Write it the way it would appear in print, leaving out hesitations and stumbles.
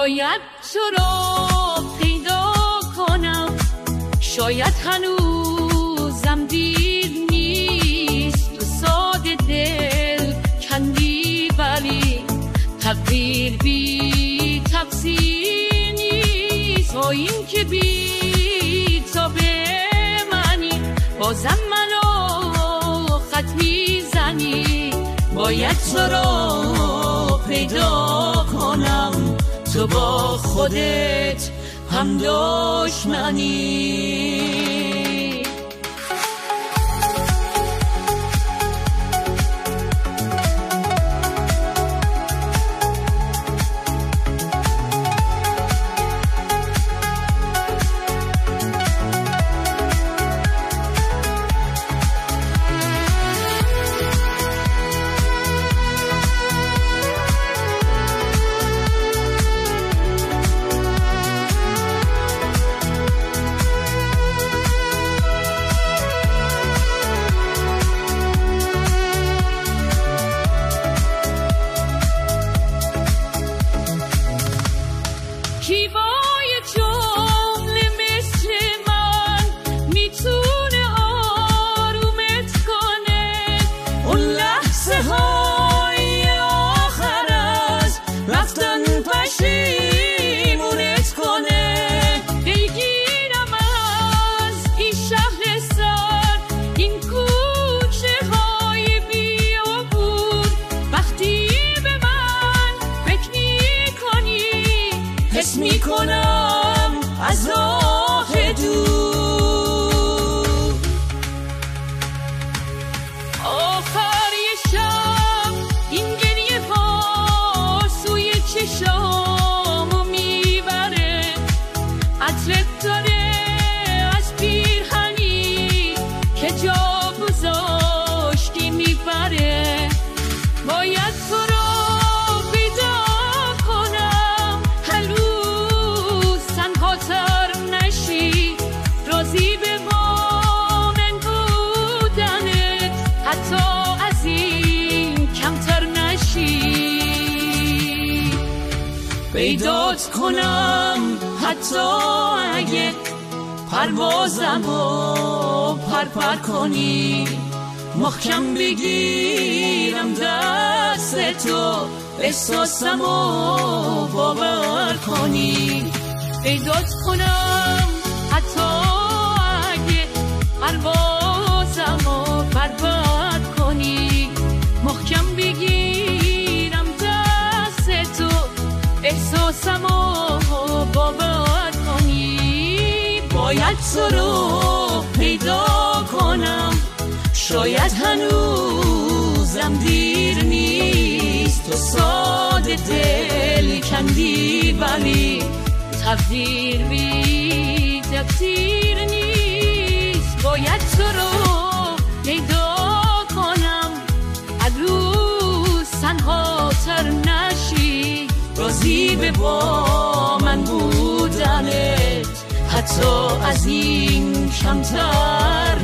باید تو رو پیدا کنم، شاید هنوزم دیر نیست. تو ساده دل کندی ولی تقدیر بی تفسیر نیست. تو این که بی تا به منی بازم منو خط میزنی. باید تو رو پیدا کنم، تو با خودت هم دشمنی. پیدات کنم حتی اگه پروازمو پرپر کنی. محکم بگیرم دست تو، احساسمو باور کنی. پیدات کنم حتی اگه پروازمو پرپر کنی. محکم بگیرم دست تو، احساسمو باور کنی. باید تو رو پیدا کنم، شاید هنوزم دیر نیست. تو ساده دل کندی ولی تقدیر بی تقدیر نیست. باید تو رو پیدا کنم، هنوز تنها تر نشی. راضی به با من بودنت، حتی از این کمتر